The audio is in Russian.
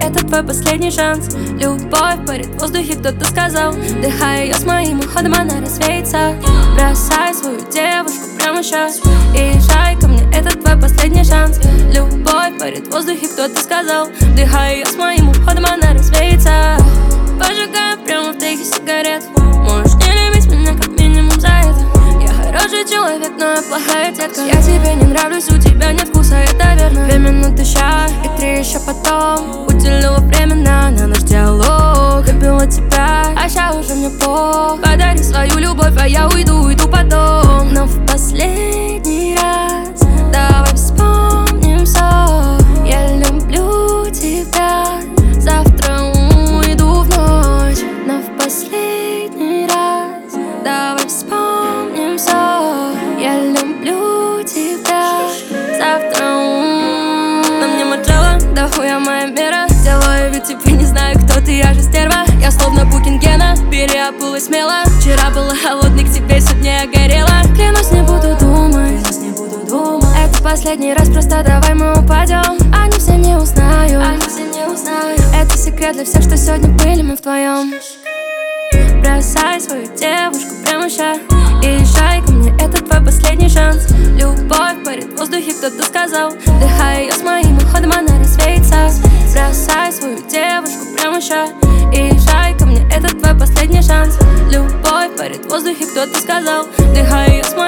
это твой последний шанс. Любовь парит в воздухе, кто-то сказал. Вдыхай ее с моим уходом, она развеется. Бросай свою девушку прямо сейчас и езжай ко мне, это твой последний шанс. Любовь парит в воздухе, кто-то сказал. Вдыхай ее с моим уходом, она развеется. Поджигаю прямо в тейке сигарет. Можешь не любить меня как минимум за это. Я хороший человек, но я плохая детка. Я тебе не нравлюсь, у тебя нет вкуса, это верно. 2 минуты ща и 3 еще потом. Уделила временно на наш диалог. Любила тебя, а ща уже мне плохо. Подари свою любовь, а я уйду потом. Но в последний раз давай вспомним все. Я люблю тебя. Завтра уйду в ночь. Но в последний раз давай вспомним все. Я люблю тебя. Завтра на мне маджела, да хуя моя мера. Делаю вид, типа не знаю, кто ты, я же стерва. Я словно Букингена, переобулась смело. Вчера была холодной, к тебе сегодня я горела. Клянусь, не буду думать. Это последний раз, просто давай мы упадем. Они все не узнают. Это секрет для всех, что сегодня были мы вдвоем. Бросай свою девушку прямо ща и езжай ко мне, это твой последний шанс. Любовь парит в воздухе, кто-то сказал. Вдыхай ее с моим уходом, она развеется. Бросай свою девушку прямо ща и езжай ко мне, это твой последний шанс. Любовь парит в воздухе, кто-то сказал. Вдыхай ее с моим